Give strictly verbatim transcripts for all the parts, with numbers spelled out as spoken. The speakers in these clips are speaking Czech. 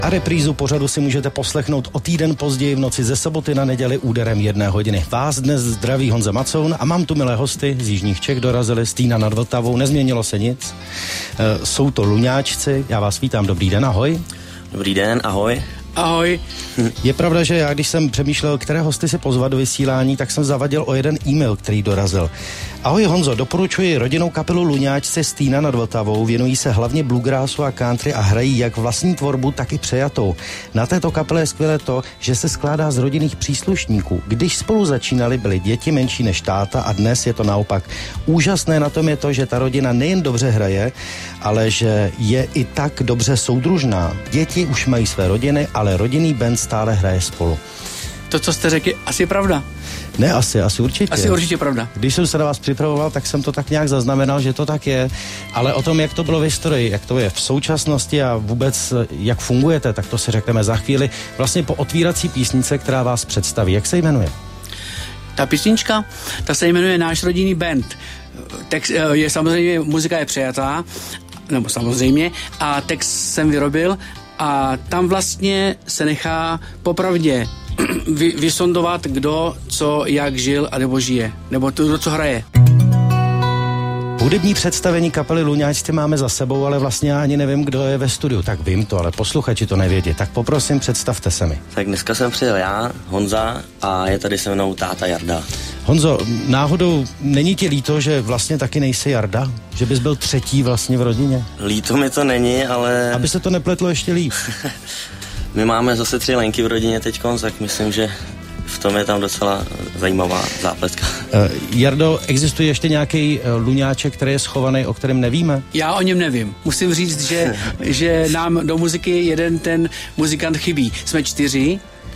A reprízu pořadu si můžete poslechnout o týden později v noci ze soboty na neděli úderem jedné hodiny. Vás dnes zdraví Honza Macoun a mám tu milé hosty z jižních Čech, dorazili z Týna nad Vltavou, nezměnilo se nic. E, jsou to Luňáčci, já vás vítám, dobrý den, ahoj. Dobrý den, ahoj. Ahoj. Je pravda, že já, když jsem přemýšlel, které hosty si pozvat do vysílání, tak jsem zavadil o jeden e-mail, který dorazil. Ahoj Honzo, doporučuji rodinnou kapelu Luňáčci z Týna nad Vltavou, věnují se hlavně bluegrassu a country a hrají jak vlastní tvorbu, tak i přejatou. Na této kapele je skvělé to, že se skládá z rodinných příslušníků. Když spolu začínali, byly děti menší než táta a dnes je to naopak. Úžasné na tom je to, že ta rodina nejen dobře hraje, ale že je i tak dobře soudružná. Děti už mají své rodiny, ale rodinný band stále hraje spolu. To, co jste řekli, asi je pravda. Ne, asi, asi určitě. Asi určitě pravda. Když jsem se na vás připravoval, tak jsem to tak nějak zaznamenal, že to tak je, ale o tom, jak to bylo v historii, jak to je v současnosti a vůbec jak fungujete, tak to si řekneme za chvíli. Vlastně po otvírací písnice, která vás představí. Jak se jmenuje? Ta písnička, ta se jmenuje Náš rodinný band. Text je samozřejmě, muzika je přejatá, nebo samozřejmě, a text jsem vyrobil a tam vlastně se nechá popravdě vy, vysondovat, kdo, co, jak žil a nebo žije, nebo to, kdo co hraje. Hudební představení kapely Luňáčci máme za sebou, ale vlastně já ani nevím, kdo je ve studiu. Tak vím to, ale posluchači to nevědí. Tak poprosím, představte se mi. Tak dneska jsem přijel já, Honza, a je tady se mnou táta Jarda. Honzo, náhodou není ti líto, že vlastně taky nejsi Jarda? Že bys byl třetí vlastně v rodině? Líto mi to není, ale... Aby se to nepletlo ještě líp. My máme zase tři Lenky v rodině teďkon, tak myslím, že v tom je tam docela zajímavá zápletka. Uh, Jardo, existuje ještě nějaký uh, Luňáček, který je schovaný, o kterém nevíme? Já o něm nevím. Musím říct, že, že nám do muziky jeden ten muzikant chybí. Jsme čtyři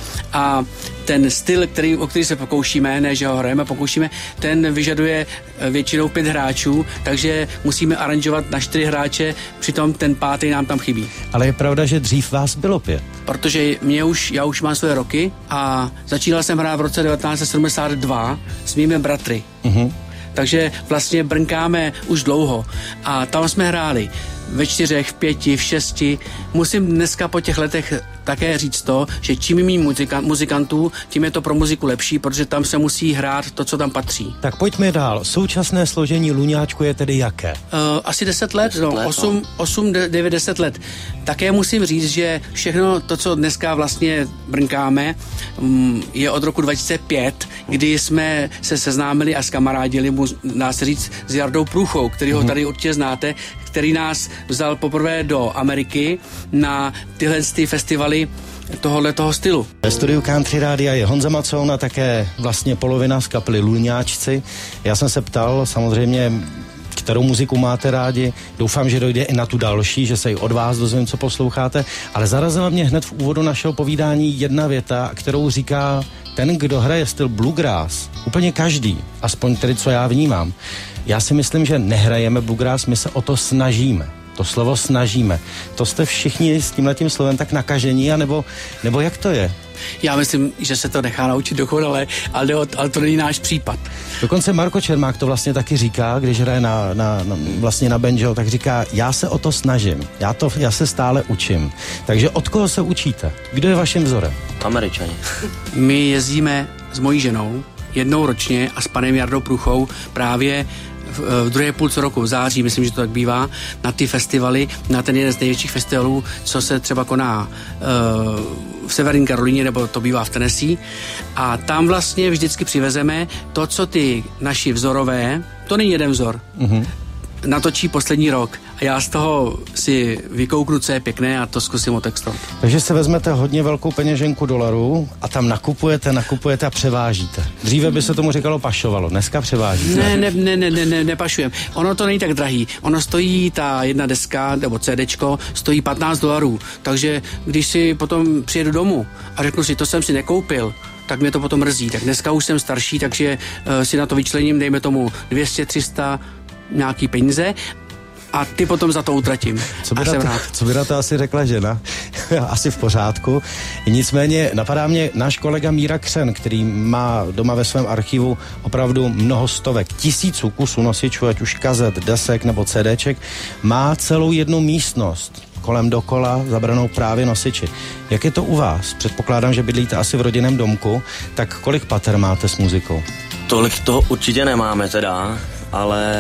a ten styl, který, o který se pokoušíme, ne že ho hrajeme, pokoušíme, ten vyžaduje většinou pět hráčů, takže musíme aranžovat na čtyři hráče, přitom ten pátý nám tam chybí. Ale je pravda, že dřív vás bylo pět. Protože mě už, já už mám své roky a začínal jsem hrát v roce devatenáct set sedmdesát dva s mými bratry. Uh-huh. Takže vlastně brnkáme už dlouho a tam jsme hráli ve čtyřech, v pěti, v šesti. Musím dneska po těch letech také říct to, že čím méně muzika, muzikantů, tím je to pro muziku lepší, protože tam se musí hrát to, co tam patří. Tak pojďme dál. Současné složení Luňáčku je tedy jaké? Uh, asi deset let, deset no, let, osm, osm, devět, deset let. Také musím říct, že všechno to, co dneska vlastně brnkáme, je od roku dva tisíce pět, kdy jsme se seznámili a zkamarádili, dá se říct, s Jardou Průchou, který ho tady určitě znáte, který nás vzal poprvé do Ameriky na tyhle ty festivaly tohoto stylu. Ve studiu Country Rádia je Honza Macoun a také vlastně polovina z kapely Luňáčci. Já jsem se ptal samozřejmě, kterou muziku máte rádi. Doufám, že dojde i na tu další, že se i od vás dozvím, co posloucháte. Ale zarazila mě hned v úvodu našeho povídání jedna věta, kterou říká ten, kdo hraje styl bluegrass, úplně každý, aspoň tedy, co já vnímám. Já si myslím, že nehrajeme bluegrass, my se o to snažíme. To slovo snažíme. To jste všichni s tímhletím slovem tak nakažení, anebo, nebo jak to je? Já myslím, že se to nechá naučit dokonale, ale, ale to není náš případ. Dokonce Marko Čermák to vlastně taky říká, když hraje na, na, na, vlastně na banjo, tak říká, já se o to snažím, já, to, já se stále učím. Takže od koho se učíte? Kdo je vaším vzorem? Američani. My jezdíme s mojí ženou jednou ročně a s panem Jardou Průchou právě v druhé půlce roku, v září, myslím, že to tak bývá, na ty festivaly, na ten jeden z největších festivalů, co se třeba koná uh, v Severní Karolíně, nebo to bývá v Tennessee. A tam vlastně vždycky přivezeme to, co ty naši vzorové, to není jeden vzor, uh-huh. natočí poslední rok. A já z toho si vykouknu, co je pěkné a to zkusím otextovat. Takže se vezmete hodně velkou peněženku dolarů a tam nakupujete, nakupujete a převážíte. Dříve by se tomu říkalo pašovalo, dneska převážíte. Ne, ne, ne, ne, ne, ne nepašujem. Ono to není tak drahý. Ono stojí, ta jedna deska nebo CDčko, stojí patnáct dolarů. Takže když si potom přijedu domů a řeknu si, to jsem si nekoupil, tak mě to potom mrzí. Tak dneska už jsem starší, takže uh, si na to vyčlením, dejme tomu dvě stě, tři sta nějaký peníze a ty potom za to utratím. Co by, na to, co by na to asi řekla žena? Asi v pořádku. Nicméně napadá mě náš kolega Míra Křen, který má doma ve svém archivu opravdu mnoho stovek, tisíců kusů nosičů, ať už kazet, desek nebo CDček, má celou jednu místnost kolem dokola zabranou právě nosiči. Jak je to u vás? Předpokládám, že bydlíte asi v rodinném domku, tak kolik pater máte s muzikou? Tolik toho určitě nemáme teda, ale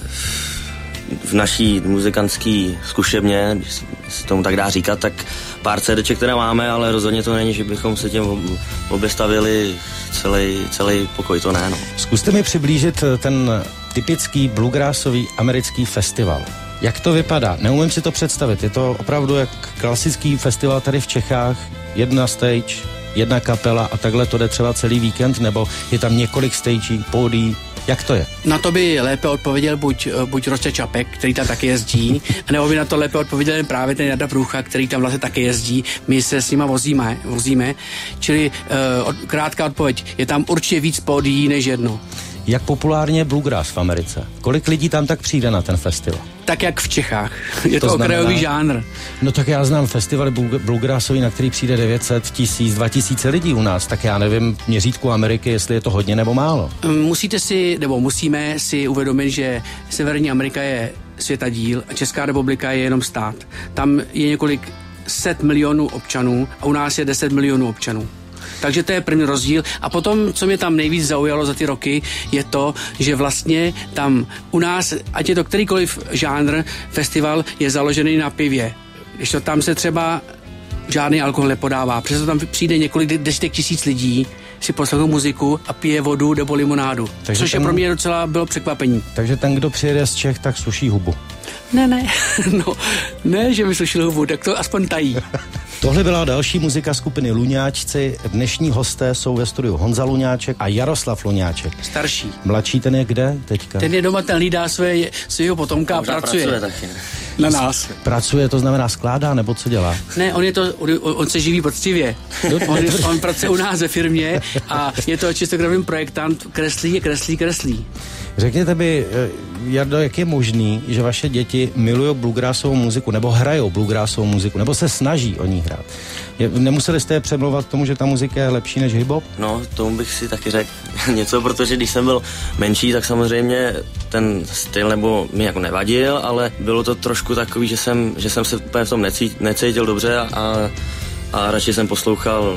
v naší muzikantské zkušebně, když se tomu tak dá říkat, tak pár CDček, které máme, ale rozhodně to není, že bychom se tím oběstavili celý, celý pokoj, to ne, no. Zkuste mi přiblížit ten typický bluegrassový americký festival. Jak to vypadá? Neumím si to představit. Je to opravdu jak klasický festival tady v Čechách, jedna stage, jedna kapela a takhle to jde třeba celý víkend, nebo je tam několik stagí, pódií? Jak to je? Na to by lépe odpověděl buď, buď Rostě Čapek, který tam taky jezdí, nebo by na to lépe odpověděl právě ten Jarda Průcha, který tam vlastně taky jezdí. My se s nima vozíme, vozíme. Čili uh, krátká odpověď, je tam určitě víc pódií než jedno. Jak populárně je bluegrass v Americe? Kolik lidí tam tak přijde na ten festival? Tak jak v Čechách. Je to, to okrajový žánr. No tak já znám festivaly bluegrassový, na který přijde devět set, tisíc, dva tisíce lidí u nás, tak já nevím měřítku Ameriky, jestli je to hodně nebo málo. Musíte si, nebo musíme si uvědomit, že Severní Amerika je světadíl a Česká republika je jenom stát. Tam je několik set milionů občanů a u nás je deset milionů občanů. Takže to je první rozdíl. A potom, co mě tam nejvíc zaujalo za ty roky, je to, že vlastně tam u nás, ať je to kterýkoliv žánr, festival je založený na pivě. Když to tam se třeba žádný alkohol nepodává, přesto tam přijde několik desítek tisíc lidí, si poslouchou muziku a pije vodu nebo limonádu. Takže což ten, je pro mě docela bylo překvapení. Takže ten, kdo přijede z Čech, tak suší hubu. Ne, ne, no, ne, že by sušil hubu, tak to aspoň tají. Tohle byla další muzika skupiny Luňáčci. Dnešní hosté jsou ve studiu Honza Luňáček a Jaroslav Luňáček. Starší. Mladší ten je kde teďka? Ten je doma, ten hlídá své, svého potomka a pracuje. pracuje taky, ne? Na nás. Pracuje, to znamená skládá, nebo co dělá? Ne, on je to, on, on se živí poctivě. on, on pracuje u nás ve firmě a je to čistokrovný projektant, kreslí, kreslí, kreslí. Řekněte mi, Jardo, jak je možný, že vaše děti milují bluegrassovou muziku, nebo hrajou bluegrassovou muziku, nebo se snaží o ní hrát? Je, nemuseli jste je přemlouvat k tomu, že ta muzika je lepší než hip-hop? No, tomu bych si taky řekl něco, protože když jsem byl menší, tak samozřejmě ten styl nebo mi jako nevadil, ale bylo to trošku takový, že jsem, že jsem se úplně v tom necítil, necítil dobře a, a radši jsem poslouchal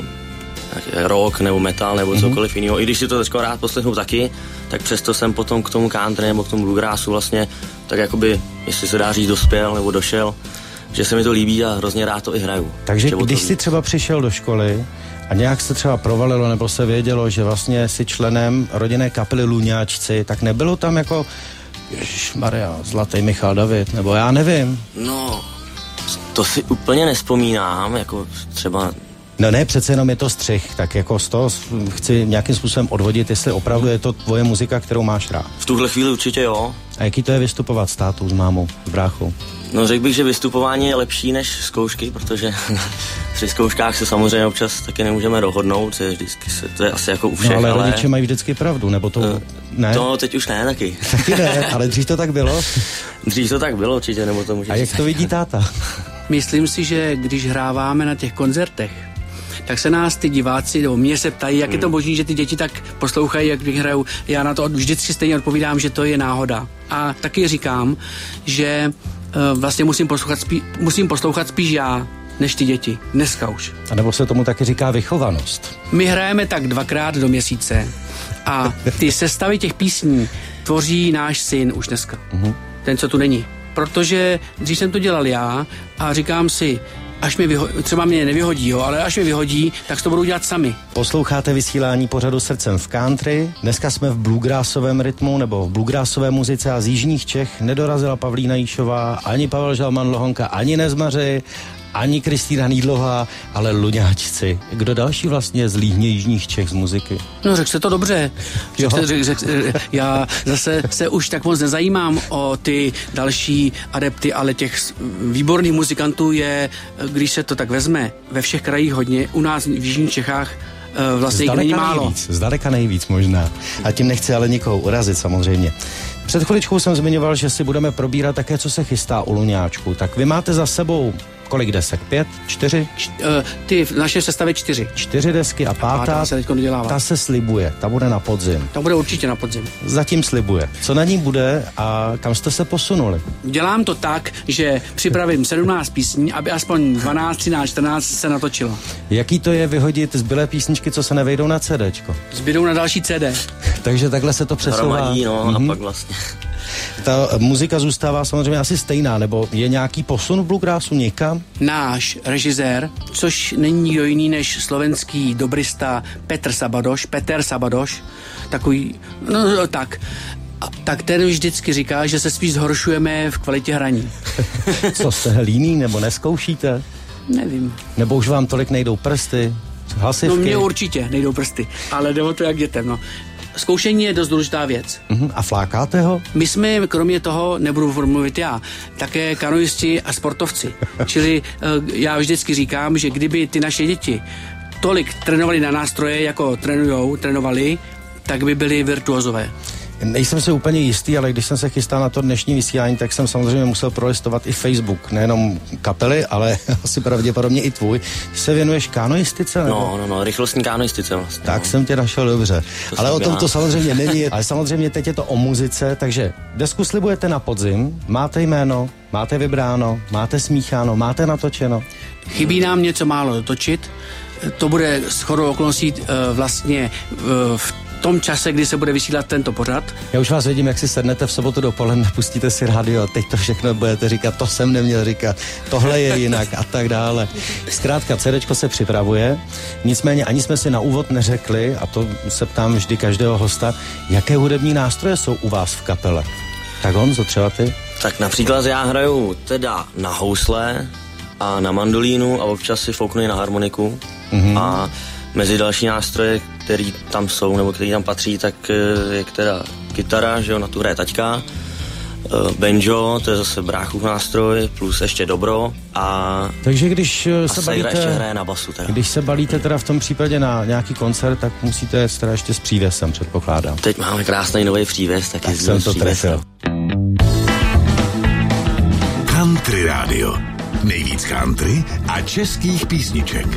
rock nebo metal nebo mm-hmm. cokoliv jiného. I když si to teďko rád poslechnu taky, tak přesto jsem potom k tomu country nebo k tomu bluegrassu vlastně tak jakoby, jestli se dá říct, dospěl nebo došel, že se mi to líbí a hrozně rád to i hraju. Takže když jsi třeba přišel do školy a nějak se třeba provalilo nebo se vědělo, že vlastně jsi členem rodinné kapely Luňáčci, tak nebylo tam jako ježišmarja, Zlatý Michal David, nebo já nevím. No, to si úplně nespomínám, jako třeba. No ne, přece jenom je to střih, tak jako z toho chci nějakým způsobem odvodit, jestli opravdu je to tvoje muzika, kterou máš rád. V tuhle chvíli určitě jo. A jaký to je vystupovat s tátou, s mámou, s bráchou? No řekl bych, že vystupování je lepší než zkoušky, protože při zkouškách se samozřejmě občas taky nemůžeme dohodnout, to je, vždycky se, to je asi jako u všech, no, ale... ale rodiče mají vždycky pravdu, nebo to... Uh, ne? To teď už ne taky. Taky ne, ale dřív to tak bylo? Dřív to tak bylo určitě, nebo to může... A jak to vidí táta? Myslím si, že když hráváme na těch koncertech, tak se nás ty diváci, nebo mě se ptají, jak hmm. je to možné, že ty děti tak poslouchají, jak hrajou. Já na to vždycky stejně odpovídám, že to je náhoda. A taky říkám, že uh, vlastně musím poslouchat, spí, musím poslouchat spíš já, než ty děti. Dneska už. A nebo se tomu taky říká vychovanost. My hrajeme tak dvakrát do měsíce a ty sestavy těch písní tvoří náš syn už dneska. Hmm. Ten, co tu není. Protože dřív jsem to dělal já a říkám si, až mi vyhodí, třeba mě nevyhodí, jo, ale až mi vyhodí, tak to budou dělat sami. Posloucháte vysílání pořadu Srdcem v country. Dneska jsme v bluegrassovém rytmu nebo v bluegrassové muzice a z jižních Čech nedorazila Pavlína Jíšová, ani Pavel Žalman Lohonka, ani Nezmaři, ani Kristýna Nýdlová, ale Luňáčci. Kdo další vlastně z líhně jižních Čech z muziky? No řekl se to dobře. Řek se, řek, řek, já zase se už tak moc nezajímám o ty další adepty, ale těch výborných muzikantů je, když se to tak vezme, ve všech krajích hodně, u nás v jižních Čechách vlastně jich není málo. Nejvíc, zdaleka nejvíc možná. A tím nechci ale nikoho urazit samozřejmě. Před chviličkou jsem zmiňoval, že si budeme probírat také, co se chystá u Luňáčku. Tak vy máte za sebou kolik desek? Pět? Čtyři? Č, uh, ty v naše sestavě čtyři. Čtyři desky a pátá, pátá se teďko dodělává. Ta se slibuje, ta bude na podzim. Ta bude určitě na podzim. Zatím slibuje. Co na ní bude a kam jste se posunuli? Dělám to tak, že připravím sedmnáct písní, aby aspoň dvanáct, třináct, čtrnáct se natočilo. Jaký to je vyhodit zbylé písničky, co se nevejdou na CDčko? Zbydou na další C D. Takže takhle se to přesouvá. Hromadí, no, mm-hmm. a pak vlastně. Ta muzika zůstává samozřejmě asi stejná, nebo je nějaký posun v bluegrassu někam? Náš režisér, což není nikdo jiný než slovenský dobrista Petr Sabadoš, Peter Sabadoš, takový, no tak, a, tak ten vždycky říká, že se spíš zhoršujeme v kvalitě hraní. Co, jste líný, nebo neskoušíte? Nevím. Nebo už vám tolik nejdou prsty, hlasivky? No mně určitě nejdou prsty, ale jde o to jak dětem, no. Zkoušení je dost důležitá věc. Uh-huh. A flákáte ho? My jsme, kromě toho, nebudu mluvit já, také kanoisti a sportovci. Čili já vždycky říkám, že kdyby ty naše děti tolik trénovali na nástroje, jako trénujou, trénovali, tak by byli virtuozové. Nejsem si úplně jistý, ale když jsem se chystal na to dnešní vysílání, tak jsem samozřejmě musel prolistovat i Facebook, nejenom kapely, ale asi pravděpodobně i tvůj. Ty se věnuješ kanoistice? Nebo? No, no, no, rychlostní kanoistice vlastně. Tak no. jsem tě našel dobře. To ale o tom já. to samozřejmě není, ale samozřejmě teď je to o muzice, takže desku slibujete na podzim, máte jméno, máte vybráno, máte smícháno, máte natočeno. Chybí nám něco málo dotočit, to bude shodou okolností uh, vlastně uh, v v tom čase, kdy se bude vysílat tento pořad. Já už vás vidím, jak si sednete v sobotu dopoledne, pustíte si rádio, teď to všechno budete říkat, to jsem neměl říkat, tohle je jinak a tak dále. Zkrátka, CDčko se připravuje, nicméně ani jsme si na úvod neřekli, a to se ptám vždy každého hosta, jaké hudební nástroje jsou u vás v kapele. Tak Honzo, třeba ty? Tak například já hraju teda na housle a na mandolínu a občas si fouknu i na harmoniku. Mm-hmm. A mezi další nástroje, které tam jsou, nebo které tam patří, tak je teda kytara, že jo, na tu hraje taťka, banjo, to je zase bráchův nástroj, plus ještě dobro a... Takže když se a balíte... ještě hraje na basu teda. Když se balíte teda v tom případě na nějaký koncert, tak musíte teda ještě s přívesem, předpokládám. Teď máme krásný nový příves, tak, tak jsem to trefil. Country Radio. Nejvíc country a českých písniček.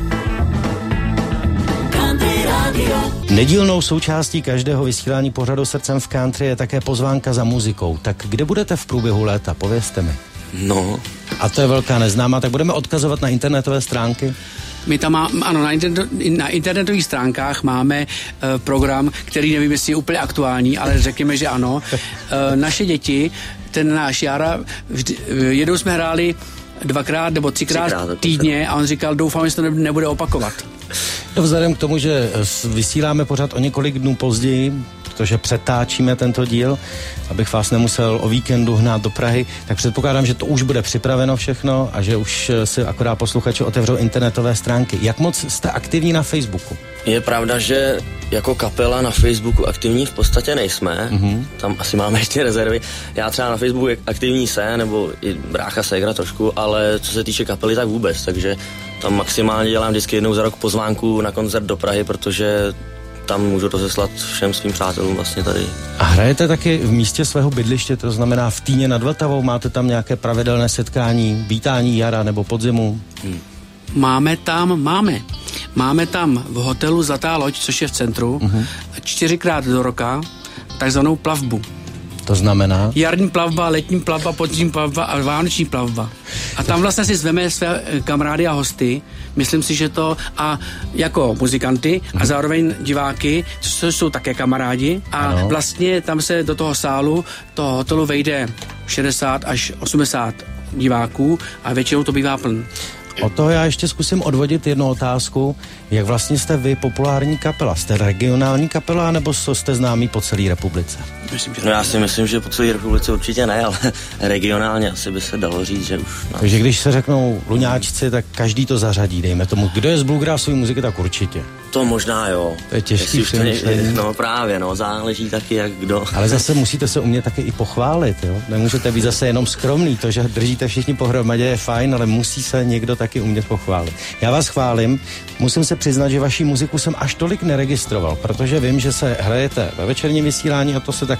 Nedílnou součástí každého vysílání pořadu Srdcem v country je také pozvánka za muzikou. Tak kde budete v průběhu léta? Povězte mi. No. A to je velká neznámá, tak budeme odkazovat na internetové stránky? My tam máme, ano, na, internet, na internetových stránkách máme uh, program, který nevím, jestli je úplně aktuální, ale řekněme, že ano. Uh, naše děti, ten náš Jara, vždy, jednou jsme hráli dvakrát nebo třikrát, třikrát týdně a on říkal, doufám, že to nebude opakovat. No, vzhledem k tomu, že vysíláme pořád o několik dnů později, protože přetáčíme tento díl, abych vás nemusel o víkendu hnát do Prahy, tak předpokládám, že to už bude připraveno všechno a že už si akorát posluchači otevřou internetové stránky. Jak moc jste aktivní na Facebooku? Je pravda, že jako kapela na Facebooku aktivní v podstatě nejsme, mm-hmm. Tam asi máme ještě rezervy. Já třeba na Facebooku aktivní se, nebo i brácha ségra trošku, ale co se týče kapely, tak vůbec, takže tam maximálně dělám vždycky jednou za rok pozvánku na koncert do Prahy, protože tam můžu rozeslat všem svým přátelům vlastně tady. A hrajete taky v místě svého bydliště, to znamená v Týně nad Vltavou, máte tam nějaké pravidelné setkání, vítání jara nebo podzimu? Hmm. Máme tam, máme. Máme tam v hotelu Zlatá loď, což je v centru, uh-huh. čtyřikrát do roka takzvanou plavbu. To znamená? Jarní plavba, letní plavba, podzimní plavba a vánoční plavba. A tam vlastně si zveme své kamarády a hosty. Myslím si, že to a jako muzikanty a zároveň diváky, což jsou také kamarádi. A ano. Vlastně tam se do toho sálu, toho hotelu vejde šedesát až osmdesát diváků a většinou to bývá pln. O toho já ještě zkusím odvodit jednu otázku. Jak vlastně jste vy populární kapela? Jste regionální kapela, nebo jste známí po celé republice? Myslím, že no já si myslím, že po celé republice určitě ne, ale regionálně asi by se dalo říct, že už... No. Takže když se řeknou Luňáčci, tak každý to zařadí, dejme tomu. Kdo je z bluegrassové muziky, tak určitě. To možná jo. To je těžký přemýšlení. No právě, no, záleží taky jak kdo. Ale zase musíte se umět taky i pochválit, jo? Nemůžete být zase jenom skromný, to, že držíte všichni pohromadě je fajn, ale musí se někdo taky umět pochválit. Já vás chválím, musím se přiznat, že vaši muziku jsem až tolik neregistroval, protože vím, že se hrajete ve večerním vysílání a to se tak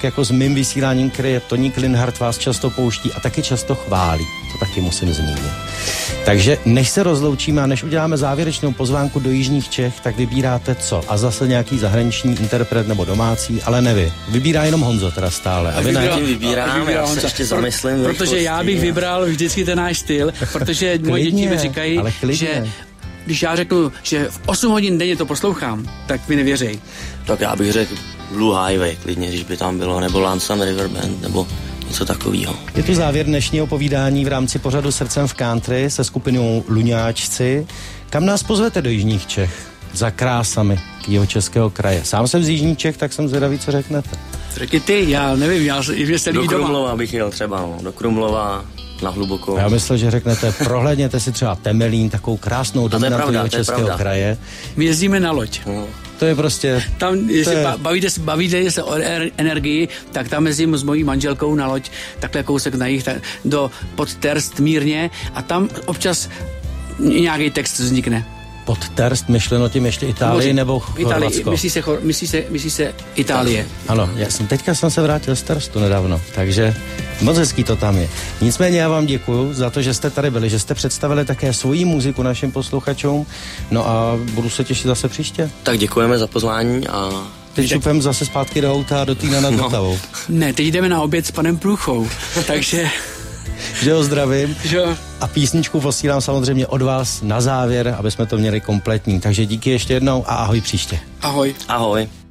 tak jako s mým vysíláním, které je Toník Linhart, vás často pouští a taky často chválí. To taky musím zmínit. Takže než se rozloučíme a než uděláme závěrečnou pozvánku do Jižních Čech, tak vybíráte co? A zase nějaký zahraniční interpret nebo domácí, ale ne vy. Vybírá jenom Honzo teda stále. A vy ne? ne? Vybírám, já se ještě zamyslím. Pro, protože já bych vybral vždycky ten náš styl, protože moje děti mi říkají, že když já řeknu, že v osm hodin denně to poslouchám, tak mi nevěří. Tak já bych řekl Blue Highway, klidně, když by tam bylo, nebo Lansam River Band, nebo něco takového. Je tu závěr dnešního povídání v rámci pořadu Srdcem v country se skupinou Luňáčci. Kam nás pozvete do Jižních Čech? Za krásami Jihočeského kraje. Sám jsem z Jižních Čech, tak jsem zvědavý, co řeknete. Řekni ty, já nevím, já se líbí do Krumlova doma. bych jel třeba, no, do Krumlova, na Hlubokou. Já myslel, že řeknete, prohlédněte si třeba Temelín, takovou krásnou dominantu Jihočeského kraje. My jezdíme na loď. No. To je prostě... Tam, jestli je... bavíte, bavíte se o energii, tak tam jezdím s mojí manželkou na loď, takhle kousek na jih, tak do pod Terst mírně a tam občas nějaký text vznikne. Pod Terst myšleno tím ještě Itálii nebo Chorvatsko? Myslí se, myslí, se, myslí se Itálie. Ano, já jsem, teďka jsem se vrátil z Terstu nedávno, takže moc hezký to tam je. Nicméně já vám děkuju za to, že jste tady byli, že jste představili také svoji muziku našim posluchačům, no a budu se těšit zase příště. Tak děkujeme za pozvání a... Teď šupem zase zpátky do auta a do Týna nad Vltavou. No. Ne, teď jdeme na oběd s panem Průchou, takže... Že ho zdravím. Že... A písničku posílám samozřejmě od vás na závěr, aby jsme to měli kompletní. Takže díky ještě jednou a ahoj příště. Ahoj. Ahoj.